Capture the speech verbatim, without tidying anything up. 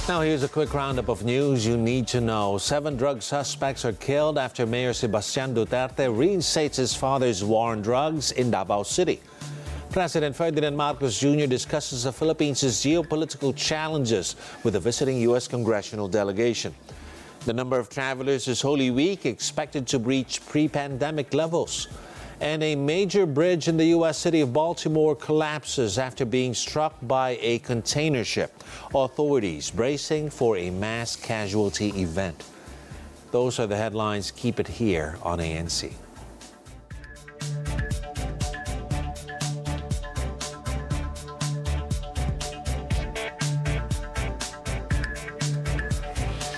Now here's a quick roundup of news you need to know. Seven drug suspects are killed after Mayor Sebastian Duterte reinstates his father's war on drugs in Davao City. President Ferdinand Marcos Junior discusses the Philippines' geopolitical challenges with a visiting U S congressional delegation. The number of travelers this Holy Week expected to reach pre-pandemic levels. And a major bridge in the U S city of Baltimore collapses after being struck by a container ship. Authorities bracing for a mass casualty event. Those are the headlines. Keep it here on A N C.